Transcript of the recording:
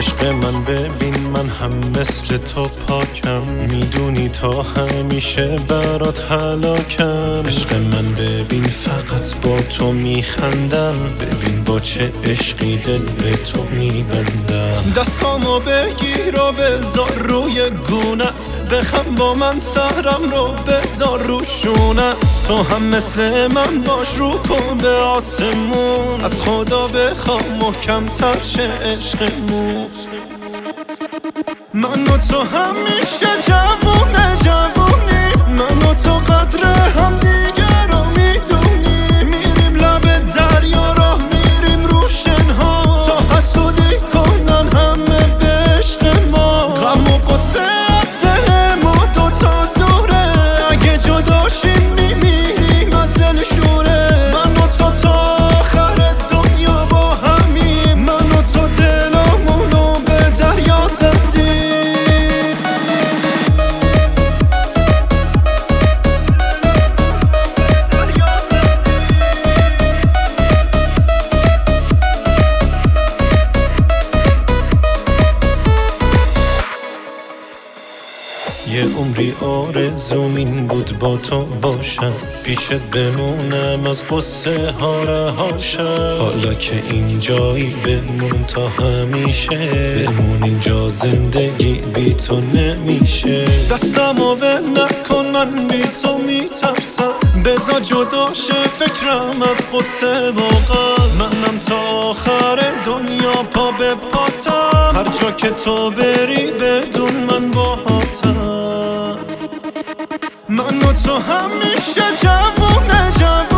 عشق من ببین من هم مثل تو پاکم، میدونی تا همیشه برات هلاکم. عشق من ببین فقط با تو میخندم، ببین با چه عشقی دل به تو میبندم. دستامو بگیر و بذار روی گونت، بخم با من سهرم رو بذار رو شونت. تو هم مثل من باش رو کن به آسمون، از خدا بخواه محکم تر شه عشقمون. من و تو همیشه جوونه جوونی، من و تو قدر هم دیگه رو میدونی. میریم لب دریا راه میریم رو شنها، تا حسودی کنن همه به عشق ما. غم و قصه از دل ما دوتا دوره، اگه جدا شیم میمیریم از دل شوره. من و تو تا آخر دنیا با همیم، من و تو دلامونو به دریا زدیم. یه عمری آرزوم این بود با تو باشم، پیشت بمونم از قصه ها رهاشم. حالا که اینجایی بمون تا همیشه، بمون اینجا زندگی بی تو نمیشه. دستمو ول نکن من بی تو میترسم، بذار جدا شه فکرم از قصه واقعا. منم تا آخر دنیا پا به پاتم، هر جا که تو بری بدون من باهاتم. من و تو همیشه جوونه جوونه